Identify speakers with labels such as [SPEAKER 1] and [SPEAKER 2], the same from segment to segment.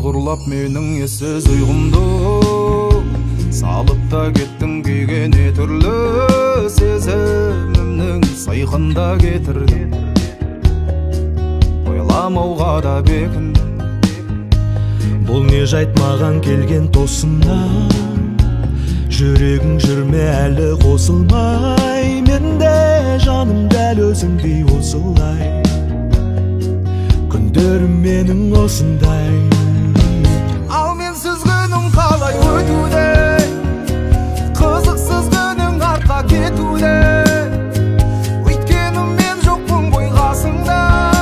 [SPEAKER 1] Айғырлап менің ессіз ұйғымды, салып та кеттің күйгене түрлі сезімімнің сайқында кетірдің. Ойламауға да бекіндім.
[SPEAKER 2] Бұл не жайт маған келген тосыннан, жүрегің жүрме әлі қосылмай, менде жаным дәл өзіңдей осылай, күндерім менің осындай.
[SPEAKER 1] Ал менсіз күнің қалай өтуде, қызықсыз күнің артқа кетуде, өйткені мен жоқпын ғой қасыңда,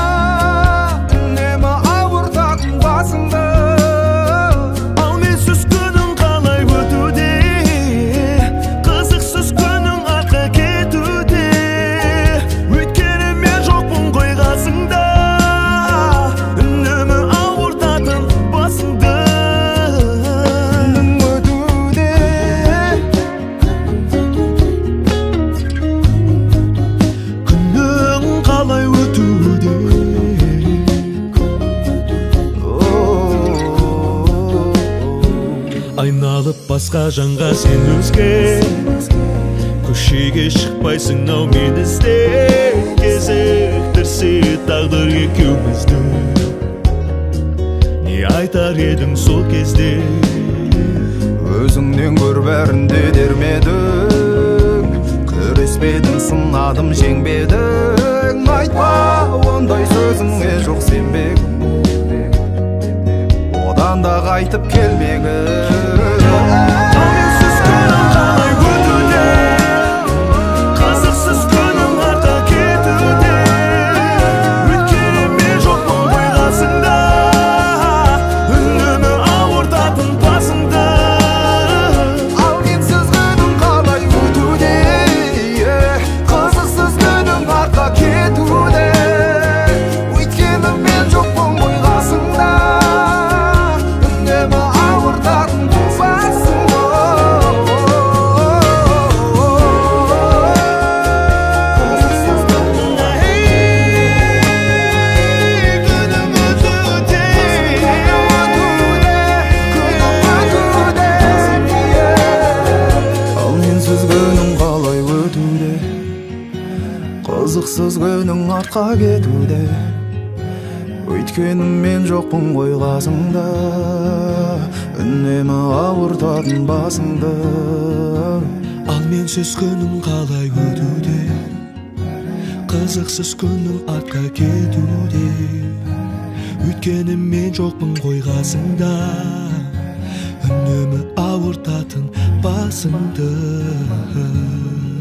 [SPEAKER 1] үнемі ауыртатын басыңды.
[SPEAKER 2] Ал менсіз күнің қалай өтуде, қызықсыз күнің артқа кетуде, өйткені мен жоқпын ғой қасыңда, айналып басқа жанға сен өзге, көшеге шықпайсың ау мен іздеп, кезіктірсе тағдыр екеумізді, не айтар едің сол кезде?
[SPEAKER 1] Өзіңнен көр бәрінде дермедің, күреспедің, сынадым жеңбедің, айтпа ондай сөзіңе жоқ сенбегім, одан да қайтып келмегім. Қызықсыз күнің артқа кетуде, өйткені мен жоқпын ғой қасыңда, үнемі ауыртатын басыңды.
[SPEAKER 2] Ал менсіз күнің қалай өтуде, қызықсыз күнің артқа кетуде, өйткені мен жоқпын ғой қасыңда, үнемі ауыртатын басыңды.